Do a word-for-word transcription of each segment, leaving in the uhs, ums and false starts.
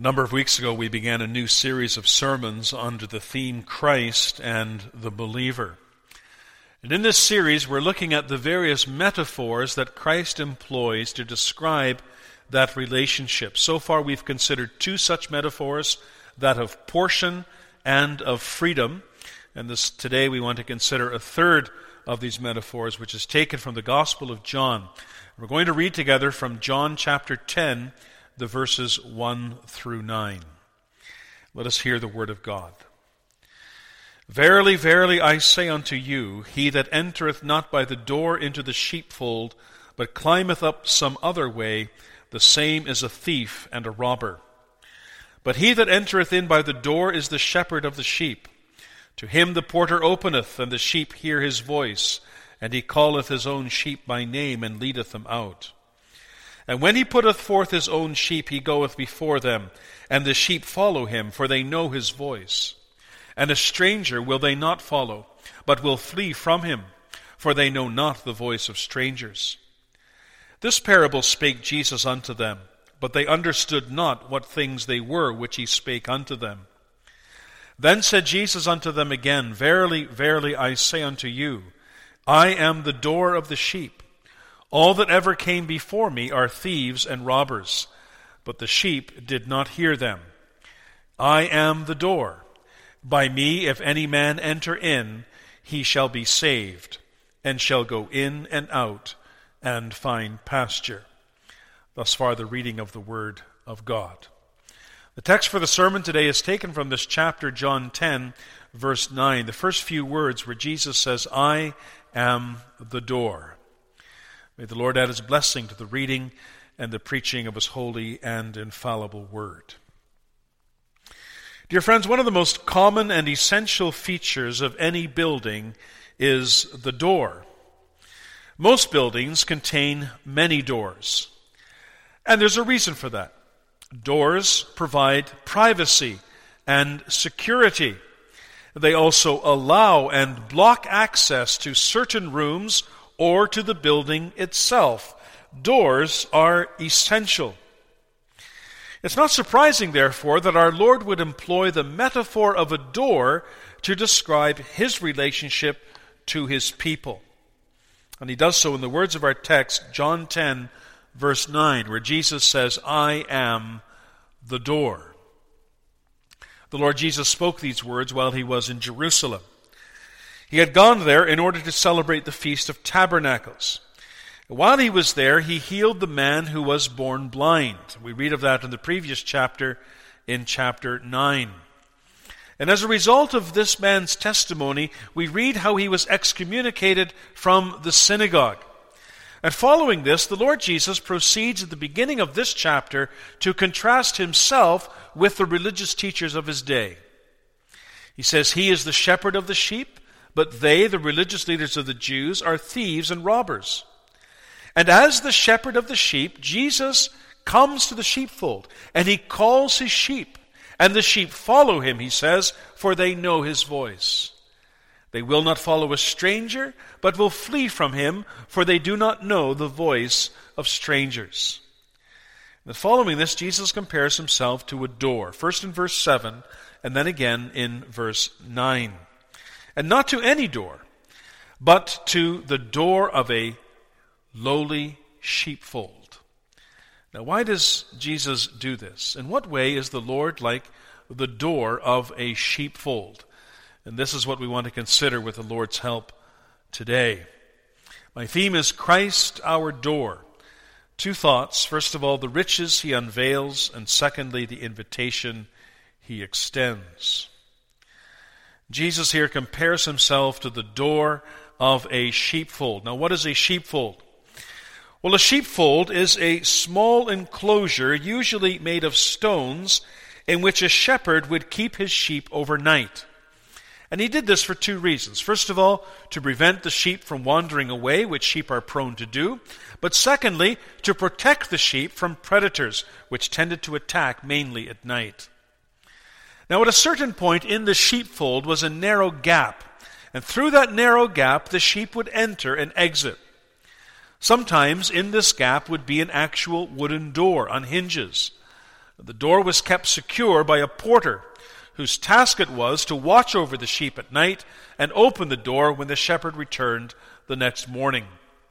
A number of weeks ago, we began a new series of sermons under the theme Christ and the Believer. And in this series, we're looking at the various metaphors that Christ employs to describe that relationship. So far, we've considered two such metaphors, that of portion and of freedom. And this today, we want to consider a third of these metaphors, which is taken from the Gospel of John. We're going to read together from John chapter ten, the verses one through nine. Let us hear the word of God. Verily, verily, I say unto you, he that entereth not by the door into the sheepfold, but climbeth up some other way, the same is a thief and a robber. But he that entereth in by the door is the shepherd of the sheep. To him the porter openeth, and the sheep hear his voice, and he calleth his own sheep by name, and leadeth them out. And when he putteth forth his own sheep, he goeth before them, and the sheep follow him, for they know his voice. And a stranger will they not follow, but will flee from him, for they know not the voice of strangers. This parable spake Jesus unto them, but they understood not what things they were which he spake unto them. Then said Jesus unto them again, Verily, verily, I say unto you, I am the door of the sheep. All that ever came before me are thieves and robbers, but the sheep did not hear them. I am the door. By me, if any man enter in, he shall be saved, and shall go in and out, and find pasture. Thus far the reading of the Word of God. The text for the sermon today is taken from this chapter, John ten, verse nine. The first few words where Jesus says, I am the door. May the Lord add his blessing to the reading and the preaching of his holy and infallible word. Dear friends, one of the most common and essential features of any building is the door. Most buildings contain many doors, and there's a reason for that. Doors provide privacy and security. They also allow and block access to certain rooms or to the building itself. Doors are essential. It's not surprising, therefore, that our Lord would employ the metaphor of a door to describe his relationship to his people. And he does so in the words of our text, John ten, verse nine, where Jesus says, I am the door. The Lord Jesus spoke these words while he was in Jerusalem. He had gone there in order to celebrate the Feast of Tabernacles. While he was there, he healed the man who was born blind. We read of that in the previous chapter, in chapter nine. And as a result of this man's testimony, we read how he was excommunicated from the synagogue. And following this, the Lord Jesus proceeds at the beginning of this chapter to contrast himself with the religious teachers of his day. He says, he is the shepherd of the sheep, but they, the religious leaders of the Jews, are thieves and robbers. And as the shepherd of the sheep, Jesus comes to the sheepfold, and he calls his sheep. And the sheep follow him, he says, for they know his voice. They will not follow a stranger, but will flee from him, for they do not know the voice of strangers. And following this, Jesus compares himself to a door, first in verse seven, and then again in verse nine. And not to any door, but to the door of a lowly sheepfold. Now, why does Jesus do this? In what way is the Lord like the door of a sheepfold? And this is what we want to consider with the Lord's help today. My theme is Christ our door. Two thoughts. First of all, the riches he unveils, and secondly, the invitation he extends. Jesus here compares himself to the door of a sheepfold. Now, what is a sheepfold? Well, a sheepfold is a small enclosure, usually made of stones, in which a shepherd would keep his sheep overnight. And he did this for two reasons. First of all, to prevent the sheep from wandering away, which sheep are prone to do. But secondly, to protect the sheep from predators, which tended to attack mainly at night. Now, at a certain point in the sheepfold was a narrow gap, and through that narrow gap the sheep would enter and exit. Sometimes in this gap would be an actual wooden door on hinges. The door was kept secure by a porter, whose task it was to watch over the sheep at night and open the door when the shepherd returned the next morning.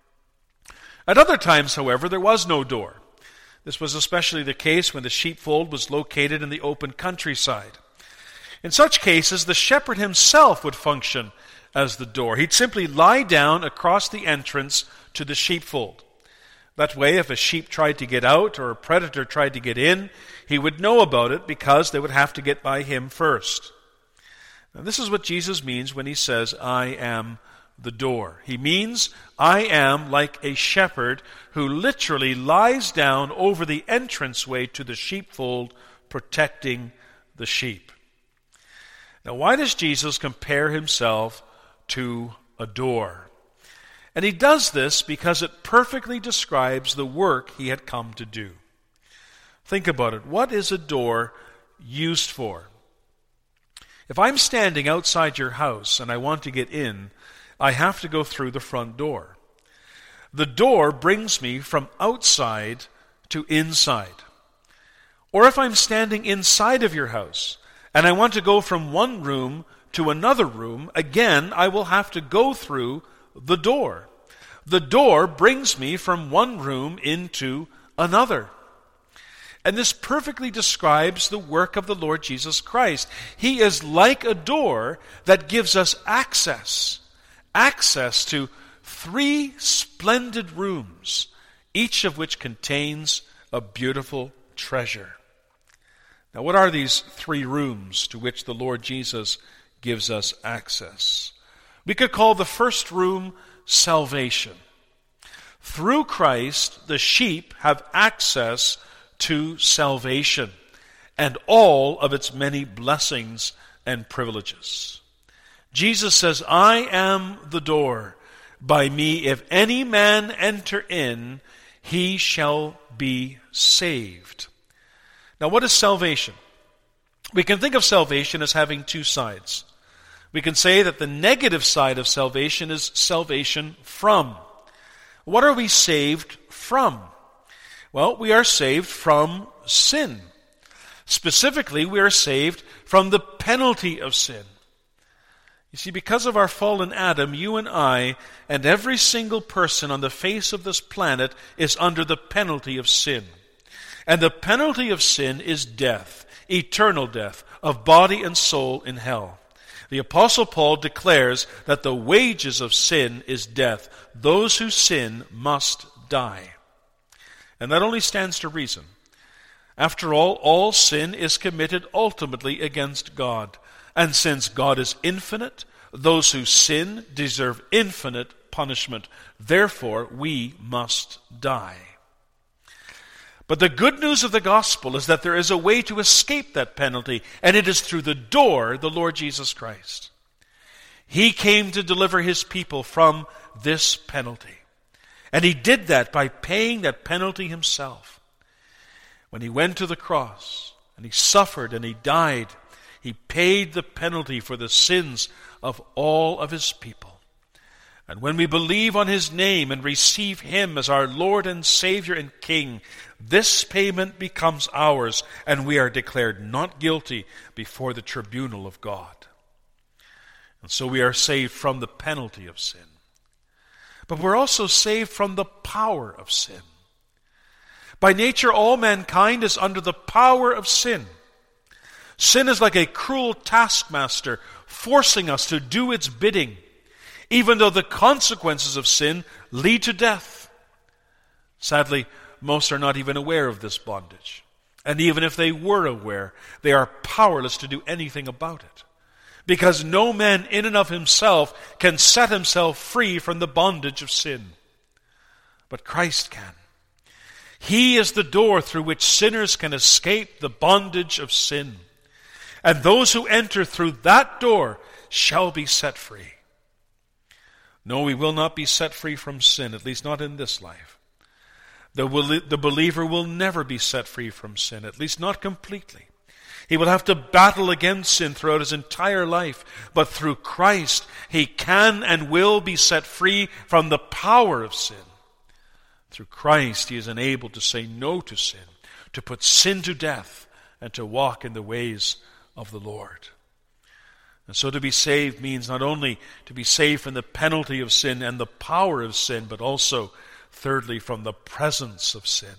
At other times, however, there was no door. This was especially the case when the sheepfold was located in the open countryside. In such cases, the shepherd himself would function as the door. He'd simply lie down across the entrance to the sheepfold. That way, if a sheep tried to get out or a predator tried to get in, he would know about it because they would have to get by him first. Now, this is what Jesus means when he says, I am the door. He means, I am like a shepherd who literally lies down over the entranceway to the sheepfold, protecting the sheep. Now, why does Jesus compare himself to a door? And he does this because it perfectly describes the work he had come to do. Think about it. What is a door used for? If I'm standing outside your house and I want to get in, I have to go through the front door. The door brings me from outside to inside. Or if I'm standing inside of your house and I want to go from one room to another room, again, I will have to go through the door. The door brings me from one room into another. And this perfectly describes the work of the Lord Jesus Christ. He is like a door that gives us access. Access to three splendid rooms, each of which contains a beautiful treasure. Now, what are these three rooms to which the Lord Jesus gives us access? We could call the first room salvation. Through Christ, the sheep have access to salvation and all of its many blessings and privileges. Jesus says, I am the door. By me, if any man enter in, he shall be saved. Now, what is salvation? We can think of salvation as having two sides. We can say that the negative side of salvation is salvation from. What are we saved from? Well, we are saved from sin. Specifically, we are saved from the penalty of sin. You see, because of our fallen Adam, you and I, and every single person on the face of this planet is under the penalty of sin. And the penalty of sin is death, eternal death, of body and soul in hell. The Apostle Paul declares that the wages of sin is death. Those who sin must die. And that only stands to reason. After all, all sin is committed ultimately against God. And since God is infinite, those who sin deserve infinite punishment. Therefore, we must die. But the good news of the gospel is that there is a way to escape that penalty, and it is through the door, the Lord Jesus Christ. He came to deliver his people from this penalty. And he did that by paying that penalty himself. When he went to the cross, and he suffered and he died, he paid the penalty for the sins of all of his people. And when we believe on his name and receive him as our Lord and Savior and King, this payment becomes ours, and we are declared not guilty before the tribunal of God. And so we are saved from the penalty of sin. But we're also saved from the power of sin. By nature, all mankind is under the power of sin. Sin is like a cruel taskmaster forcing us to do its bidding, even though the consequences of sin lead to death. Sadly, most are not even aware of this bondage. And even if they were aware, they are powerless to do anything about it. Because no man in and of himself can set himself free from the bondage of sin. But Christ can. He is the door through which sinners can escape the bondage of sin. And those who enter through that door shall be set free. No, we will not be set free from sin, at least not in this life. The, the believer will never be set free from sin, at least not completely. He will have to battle against sin throughout his entire life. But through Christ, he can and will be set free from the power of sin. Through Christ, he is enabled to say no to sin, to put sin to death, and to walk in the ways of the Lord. And so to be saved means not only to be saved from the penalty of sin and the power of sin, but also, thirdly, from the presence of sin.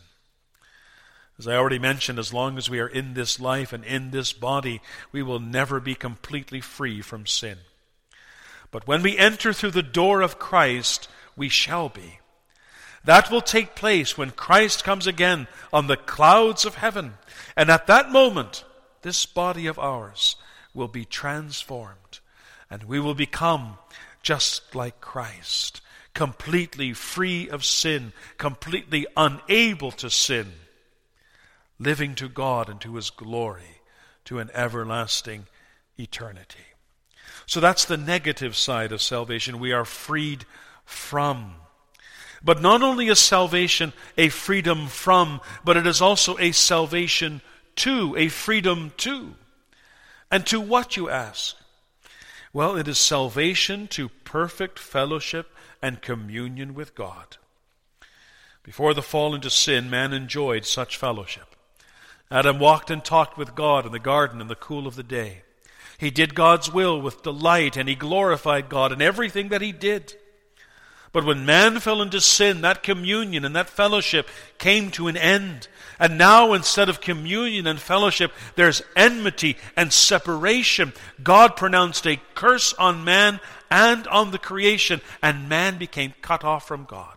As I already mentioned, as long as we are in this life and in this body, we will never be completely free from sin. But when we enter through the door of Christ, we shall be. That will take place when Christ comes again on the clouds of heaven. And at that moment, this body of ours will be transformed, and we will become just like Christ, completely free of sin, completely unable to sin, living to God and to His glory, to an everlasting eternity. So that's the negative side of salvation. We are freed from. But not only is salvation a freedom from, but it is also a salvation to, a freedom to. And to what, you ask? Well, it is salvation to perfect fellowship and communion with God. Before the fall into sin, man enjoyed such fellowship. Adam walked and talked with God in the garden in the cool of the day. He did God's will with delight, and he glorified God in everything that he did. But when man fell into sin, that communion and that fellowship came to an end. And now, instead of communion and fellowship, there's enmity and separation. God pronounced a curse on man and on the creation, and man became cut off from God.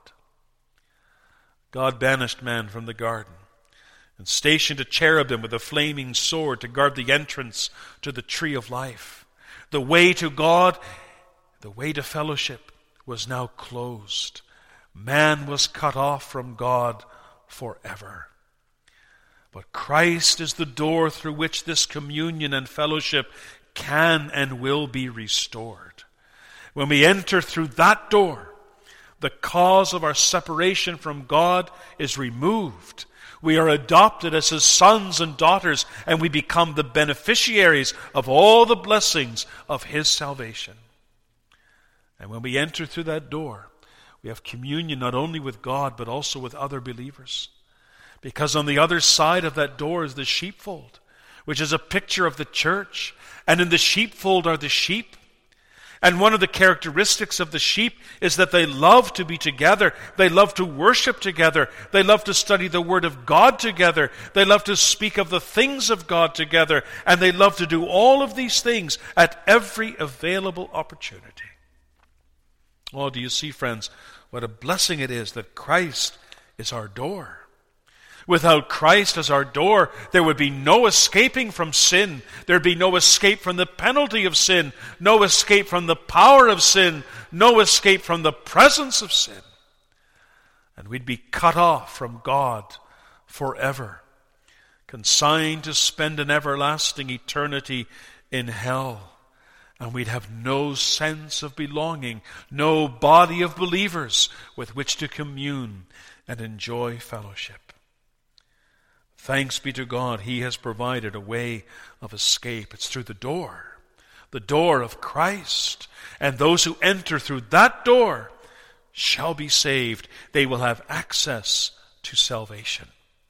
God banished man from the garden and stationed a cherubim with a flaming sword to guard the entrance to the tree of life. The way to God, the way to fellowship, was now closed. Man was cut off from God forever. But Christ is the door through which this communion and fellowship can and will be restored. When we enter through that door, the cause of our separation from God is removed. We are adopted as His sons and daughters, and we become the beneficiaries of all the blessings of His salvation. And when we enter through that door, we have communion not only with God, but also with other believers. Because on the other side of that door is the sheepfold, which is a picture of the church. And in the sheepfold are the sheep. And one of the characteristics of the sheep is that they love to be together. They love to worship together. They love to study the Word of God together. They love to speak of the things of God together. And they love to do all of these things at every available opportunity. Oh, do you see, friends, what a blessing it is that Christ is our door. Without Christ as our door, there would be no escaping from sin. There would be no escape from the penalty of sin, no escape from the power of sin, no escape from the presence of sin. And we'd be cut off from God forever, consigned to spend an everlasting eternity in hell. And we'd have no sense of belonging, no body of believers with which to commune and enjoy fellowship. Thanks be to God, He has provided a way of escape. It's through the door, the door of Christ. And those who enter through that door shall be saved. They will have access to salvation.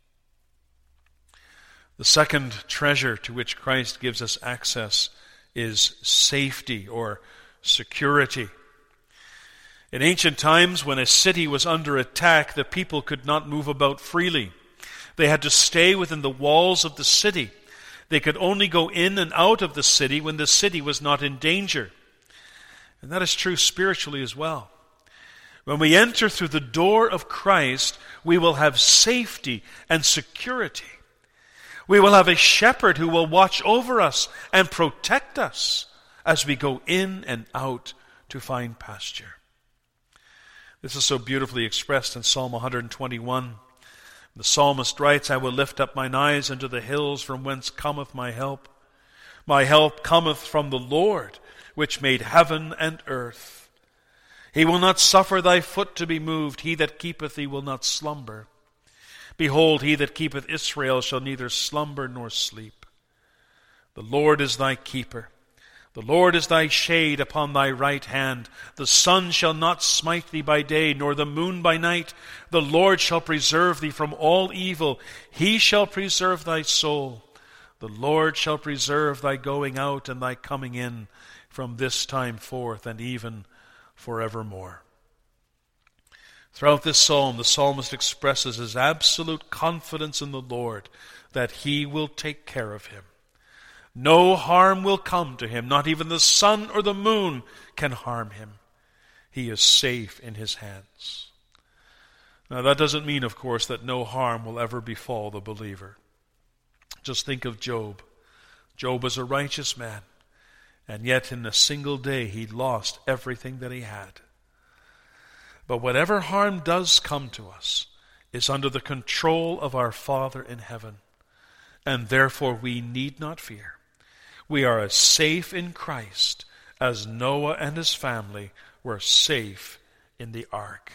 The second treasure to which Christ gives us access is safety or security. In ancient times, when a city was under attack, the people could not move about freely. They had to stay within the walls of the city. They could only go in and out of the city when the city was not in danger. And that is true spiritually as well. When we enter through the door of Christ, we will have safety and security. We will have a shepherd who will watch over us and protect us as we go in and out to find pasture. This is so beautifully expressed in Psalm one twenty-one. The psalmist writes, I will lift up mine eyes unto the hills from whence cometh my help. My help cometh from the Lord, which made heaven and earth. He will not suffer thy foot to be moved. He that keepeth thee will not slumber. Behold, he that keepeth Israel shall neither slumber nor sleep. The Lord is thy keeper. The Lord is thy shade upon thy right hand. The sun shall not smite thee by day, nor the moon by night. The Lord shall preserve thee from all evil. He shall preserve thy soul. The Lord shall preserve thy going out and thy coming in from this time forth and even forevermore. Throughout this psalm, the psalmist expresses his absolute confidence in the Lord that He will take care of him. No harm will come to him. Not even the sun or the moon can harm him. He is safe in His hands. Now that doesn't mean, of course, that no harm will ever befall the believer. Just think of Job. Job was a righteous man, and yet in a single day he lost everything that he had. But whatever harm does come to us is under the control of our Father in heaven, and therefore we need not fear. We are as safe in Christ as Noah and his family were safe in the ark.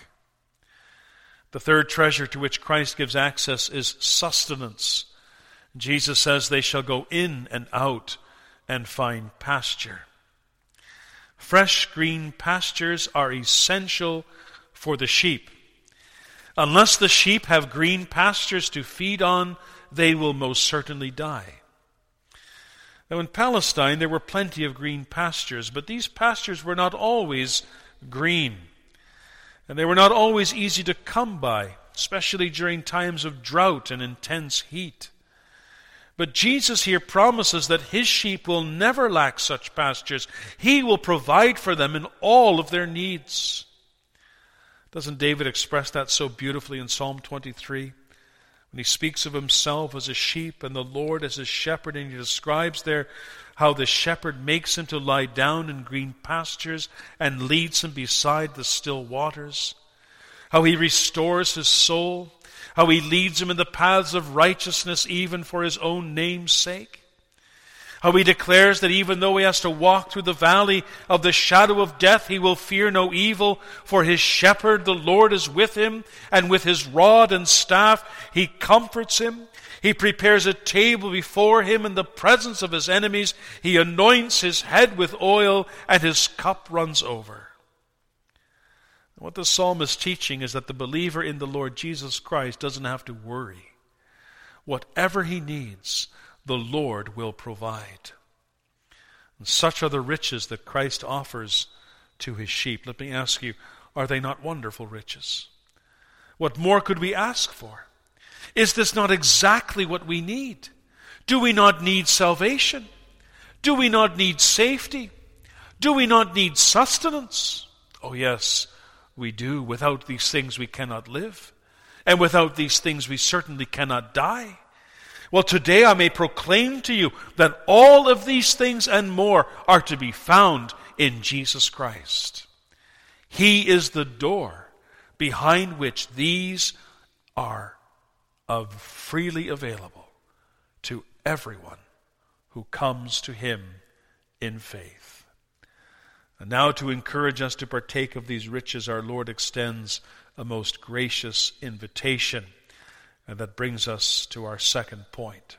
The third treasure to which Christ gives access is sustenance. Jesus says they shall go in and out and find pasture. Fresh green pastures are essential for the sheep. Unless the sheep have green pastures to feed on, they will most certainly die. Now in Palestine there were plenty of green pastures, but these pastures were not always green. And they were not always easy to come by, especially during times of drought and intense heat. But Jesus here promises that His sheep will never lack such pastures. He will provide for them in all of their needs. Doesn't David express that so beautifully in Psalm twenty-three? When he speaks of himself as a sheep and the Lord as his shepherd, and he describes there how the shepherd makes him to lie down in green pastures and leads him beside the still waters, how he restores his soul, how he leads him in the paths of righteousness even for His own name's sake. How he declares that even though he has to walk through the valley of the shadow of death, he will fear no evil, for his shepherd, the Lord, is with him, and with his rod and staff he comforts him. He prepares a table before him in the presence of his enemies. He anoints his head with oil, and his cup runs over. What the psalm is teaching is that the believer in the Lord Jesus Christ doesn't have to worry. Whatever he needs, the Lord will provide. And such are the riches that Christ offers to His sheep. Let me ask you, are they not wonderful riches? What more could we ask for? Is this not exactly what we need? Do we not need salvation? Do we not need safety? Do we not need sustenance? Oh yes, we do. Without these things we cannot live. And without these things we certainly cannot die. Well, today I may proclaim to you that all of these things and more are to be found in Jesus Christ. He is the door behind which these are of freely available to everyone who comes to Him in faith. And now, to encourage us to partake of these riches, our Lord extends a most gracious invitation. And that brings us to our second point.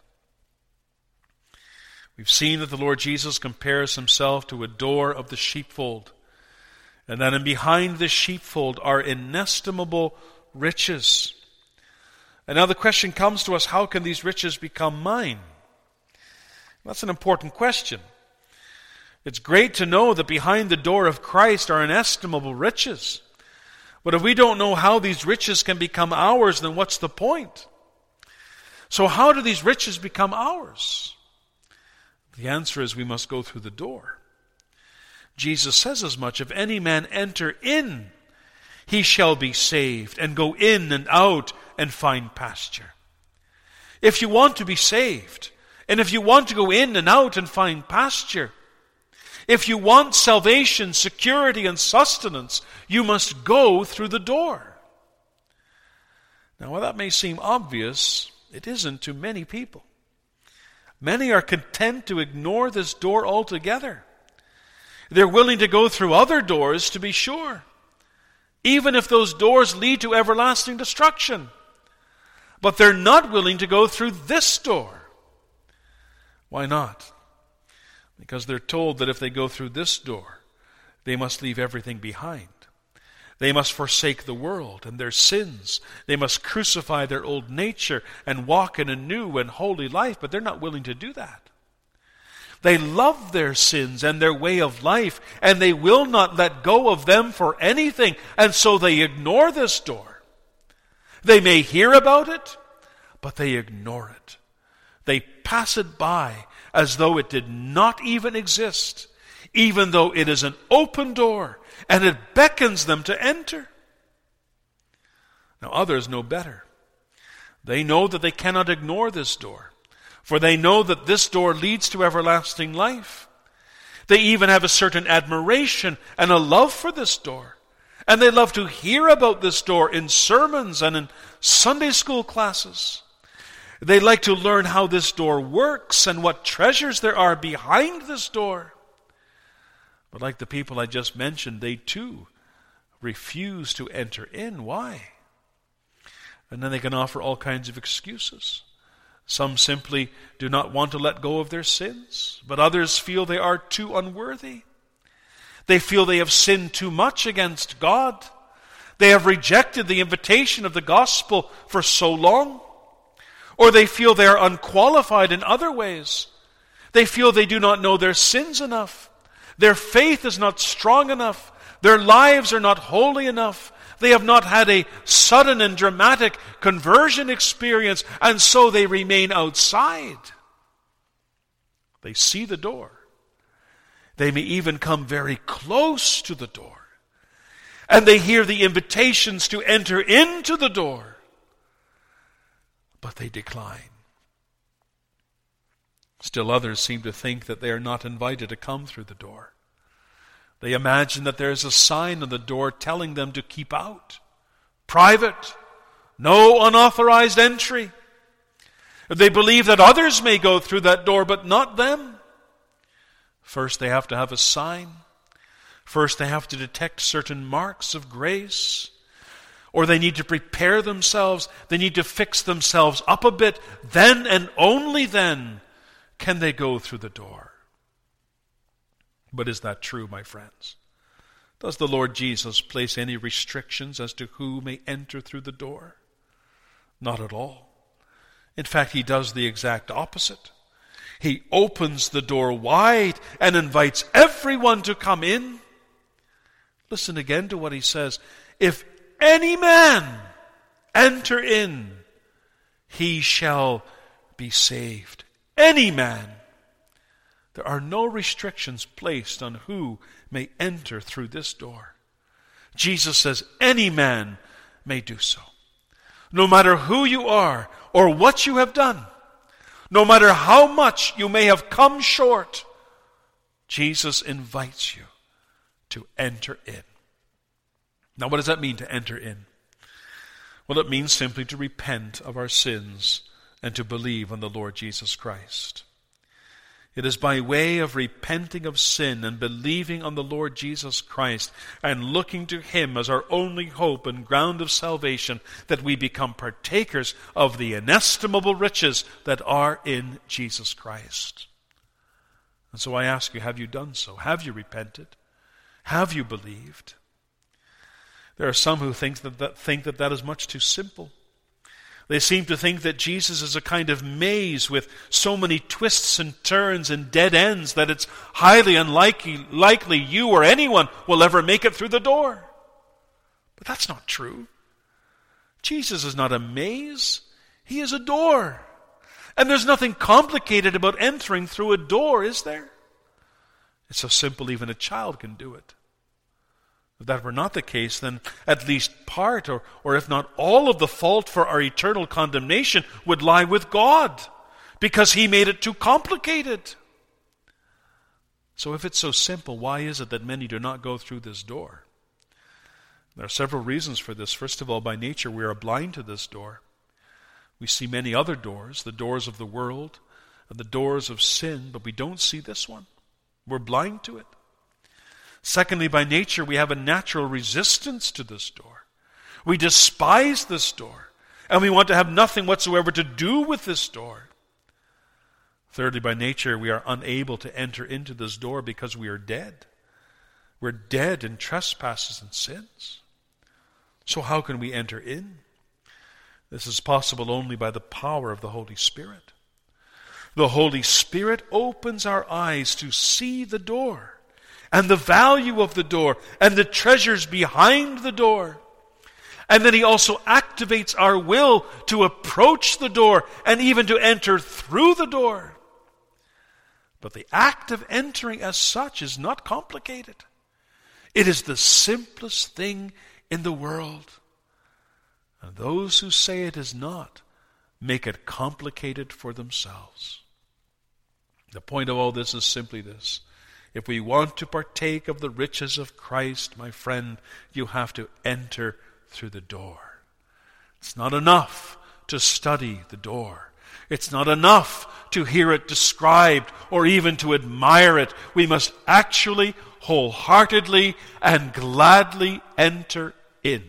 We've seen that the Lord Jesus compares Himself to a door of the sheepfold, and that in behind this sheepfold are inestimable riches. And now the question comes to us, how can these riches become mine? That's an important question. It's great to know that behind the door of Christ are inestimable riches. But if we don't know how these riches can become ours, then what's the point? So how do these riches become ours? The answer is we must go through the door. Jesus says as much, if any man enter in, he shall be saved, and go in and out and find pasture. If you want to be saved, and if you want to go in and out and find pasture, if you want salvation, security, and sustenance, you must go through the door. Now, while that may seem obvious, it isn't to many people. Many are content to ignore this door altogether. They're willing to go through other doors, to be sure, even if those doors lead to everlasting destruction. But they're not willing to go through this door. Why not? because they're told that if they go through this door, they must leave everything behind. They must forsake the world and their sins. They must crucify their old nature and walk in a new and holy life, but they're not willing to do that. They love their sins and their way of life, and they will not let go of them for anything, and so they ignore this door. They may hear about it, but they ignore it. They pass it by as though it did not even exist, even though it is an open door and it beckons them to enter. Now others know better. They know that they cannot ignore this door, for they know that this door leads to everlasting life. They even have a certain admiration and a love for this door. And they love to hear about this door in sermons and in Sunday school classes. They like to learn how this door works and what treasures there are behind this door. But like the people I just mentioned, they too refuse to enter in. Why? And then they can offer all kinds of excuses. Some simply do not want to let go of their sins, but others feel they are too unworthy. They feel they have sinned too much against God. They have rejected the invitation of the gospel for so long. Or they feel they are unqualified in other ways. They feel they do not know their sins enough. Their faith is not strong enough. Their lives are not holy enough. They have not had a sudden and dramatic conversion experience, and so they remain outside. They see the door. They may even come very close to the door. And they hear the invitations to enter into the door. But they decline. Still others seem to think that they are not invited to come through the door. They imagine that there is a sign on the door telling them to keep out. Private. No unauthorized entry. They believe that others may go through that door, but not them. First they have to have a sign. First they have to detect certain marks of grace. Or they need to prepare themselves. They need to fix themselves up a bit. Then and only then can they go through the door. But is that true, my friends? Does the Lord Jesus place any restrictions as to who may enter through the door? Not at all. In fact, he does the exact opposite. He opens the door wide and invites everyone to come in. Listen again to what he says. If any man enter in, he shall be saved. Any man. There are no restrictions placed on who may enter through this door. Jesus says any man may do so. No matter who you are or what you have done, no matter how much you may have come short, Jesus invites you to enter in. Now, what does that mean, to enter in? Well, it means simply to repent of our sins and to believe on the Lord Jesus Christ. It is by way of repenting of sin and believing on the Lord Jesus Christ and looking to Him as our only hope and ground of salvation that we become partakers of the inestimable riches that are in Jesus Christ. And so I ask you, have you done so? Have you repented? Have you believed? There are some who think that that, think that, that is much too simple. They seem to think that Jesus is a kind of maze with so many twists and turns and dead ends that it's highly unlikely likely you or anyone will ever make it through the door. But that's not true. Jesus is not a maze. He is a door. And there's nothing complicated about entering through a door, is there? It's so simple even a child can do it. If that were not the case, then at least part, or, or if not all of the fault for our eternal condemnation would lie with God, because He made it too complicated. So if it's so simple, why is it that many do not go through this door? There are several reasons for this. First of all, by nature, we are blind to this door. We see many other doors, the doors of the world and the doors of sin, but we don't see this one. We're blind to it. Secondly, by nature, we have a natural resistance to this door. We despise this door, and we want to have nothing whatsoever to do with this door. Thirdly, by nature, we are unable to enter into this door because we are dead. We're dead in trespasses and sins. So how can we enter in? This is possible only by the power of the Holy Spirit. The Holy Spirit opens our eyes to see the door and the value of the door and the treasures behind the door. And then he also activates our will to approach the door and even to enter through the door. But the act of entering as such is not complicated. It is the simplest thing in the world. And those who say it is not make it complicated for themselves. The point of all this is simply this. If we want to partake of the riches of Christ, my friend, you have to enter through the door. It's not enough to study the door. It's not enough to hear it described or even to admire it. We must actually, wholeheartedly, and gladly enter in.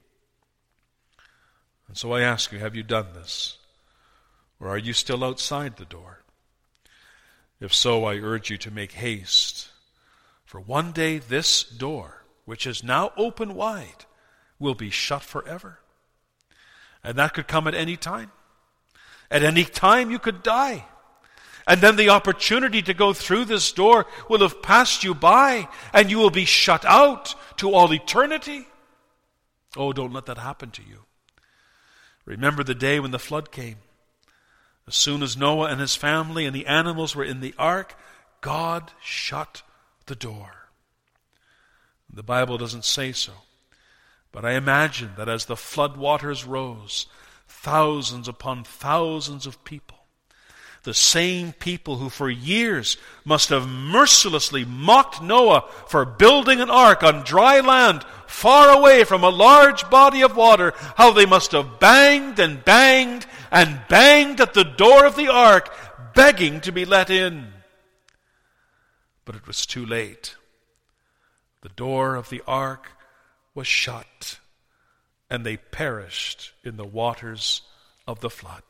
And so I ask you, have you done this? Or are you still outside the door? If so, I urge you to make haste. For one day this door, which is now open wide, will be shut forever. And that could come at any time. At any time you could die. And then the opportunity to go through this door will have passed you by, and you will be shut out to all eternity. Oh, don't let that happen to you. Remember the day when the flood came. As soon as Noah and his family and the animals were in the ark, God shut the door. The Bible doesn't say so. But I imagine that as the flood waters rose, thousands upon thousands of people, the same people who for years must have mercilessly mocked Noah for building an ark on dry land far away from a large body of water, how they must have banged and banged and banged at the door of the ark, begging to be let in. But it was too late. The door of the ark was shut, and they perished in the waters of the flood.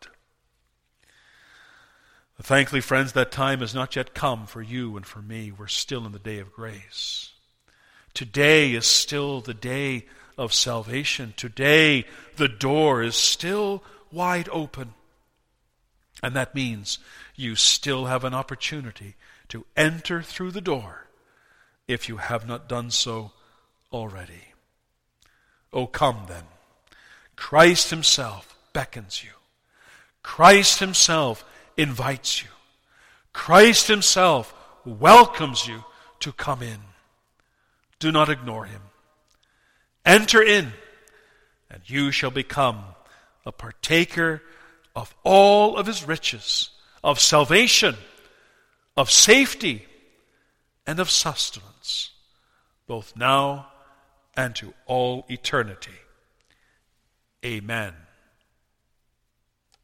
Thankfully, friends, that time has not yet come for you and for me. We're still in the day of grace. Today is still the day of salvation. Today, the door is still wide open. And that means you still have an opportunity to enter through the door if you have not done so already. Oh, come then. Christ himself beckons you. Christ himself invites you. Christ himself welcomes you to come in. Do not ignore him. Enter in, and you shall become a partaker of all of his riches, of salvation, of safety, and of sustenance, both now and to all eternity. Amen.